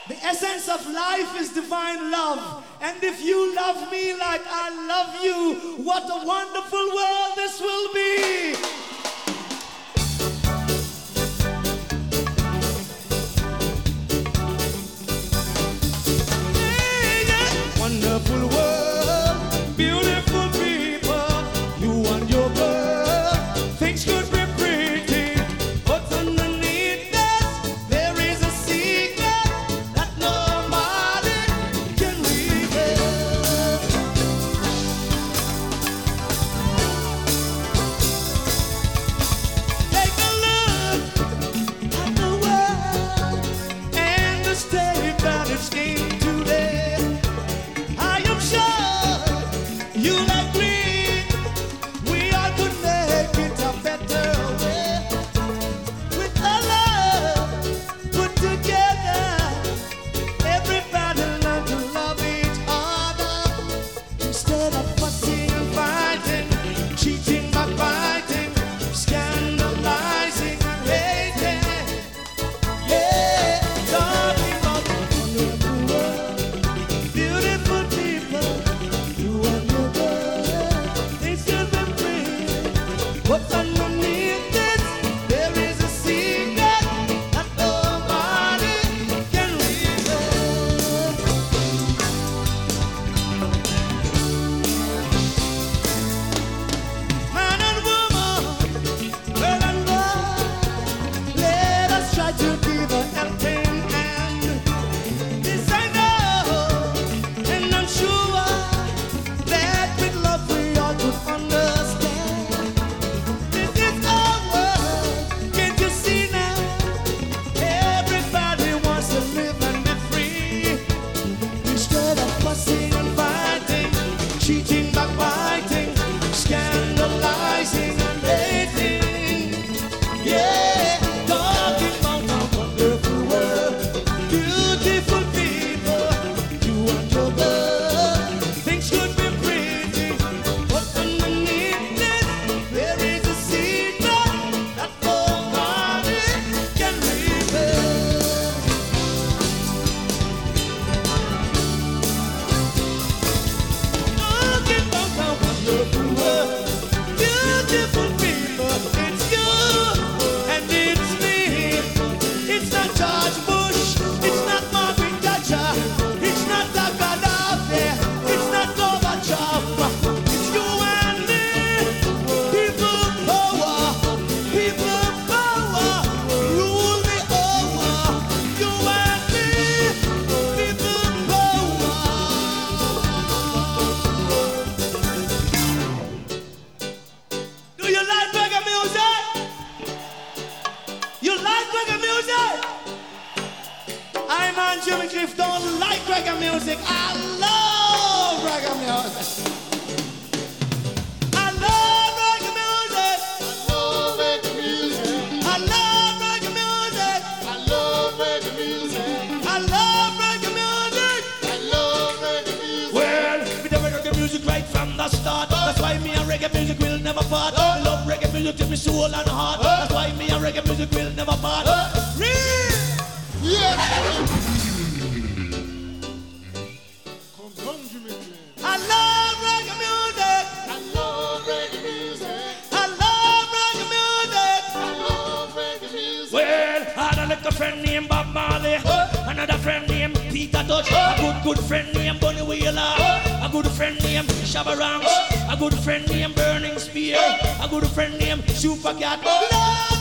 The essence of life is divine love. And if you love me like I love you, what a wonderful world this will be. Wonderful world, beautiful people, you and your girl, things could be pretty, but underneath that, there is a secret that nobody can reveal. Take a look at the world and the state that it's in today. I am sure you'll agree we all could make it a better way. With our love put together, everybody learn to love each other. Instead of fussing and fighting, cheating, backbiting, scandalizing and hating. Yeah, talking about the wonderful world, beautiful people, you and your girl, they still be free. But underneath this, there is a secret that nobody can reveal. Man and woman, girl and boy, let us try to give a helping hand. This I know, and I'm sure that with love we all could understand. This is our world, can't you see now? Everybody wants to live and be free. Instead of fussing and fighting, cheating, backbiting, scandalizing and hating. Yeah, talking about a wonderful world, beautiful people, you and your girl. Things could be pretty, but underneath it, there is a secret that nobody can reveal. Talking about a wonderful world, beautiful people, it's you and it's me. It's not George Bush, it's not Margaret Thatcher, it's not Gaddafi, it's not Gorbachev. It's you and me. People power, rule me over. You and me, people power. Do you like reggae music? You like reggae music? I man Jimmy Cliff don't like reggae music. I love reggae music. I love reggae music. I love reggae music. I love reggae music. I love reggae music. I love reggae music. Well, we never reggae music right from the start. That's why me and reggae music will never part. I love reggae music to me soul and heart. That's why me and reggae music will never part. Real. Yes. Come down, Jimmy Cliff. I love reggae music. I love reggae music. I love reggae music. I love reggae music. Well, I had a little friend named Bob Marley, another friend named Peter Tosh, a good friend named Bunny Wheeler, a good friend named Shabba Ranks, a good friend named Burning Spear, a good friend named Super Cat. Love